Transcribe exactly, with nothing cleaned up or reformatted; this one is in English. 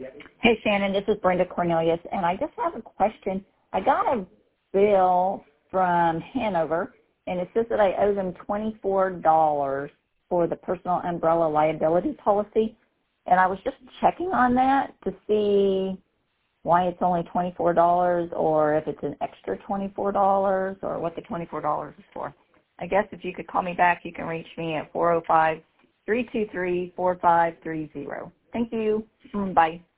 Hey, Shannon, this is Brenda Cornelius, and I just have a question. I got a bill from Hanover, and it says that I owe them twenty-four dollars for the personal umbrella liability policy, and I was just checking on that to see why it's only twenty-four dollars or if it's an extra twenty-four dollars or what the twenty-four dollars is for. I guess if you could call me back, you can reach me at four oh five, three two three, four five three zero. Thank you. Bye.